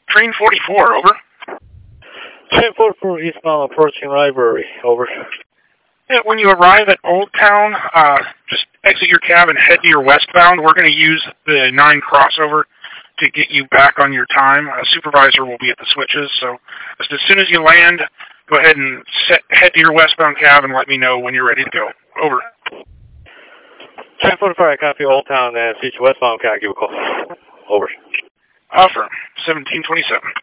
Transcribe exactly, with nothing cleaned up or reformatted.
Train forty-four, over. Train forty-four eastbound approaching library, over. Yeah, when you arrive at Old Town, uh, just exit your cab and head to your westbound. We're going to use the nine crossover to get you back on your time. A supervisor will be at the switches, so just as soon as you land, go ahead and set, head to your westbound cab and let me know when you're ready to go. Over. Train forty-five, copy Old Town and future westbound cab, give a call. Over. Affirm, seventeen twenty-seven.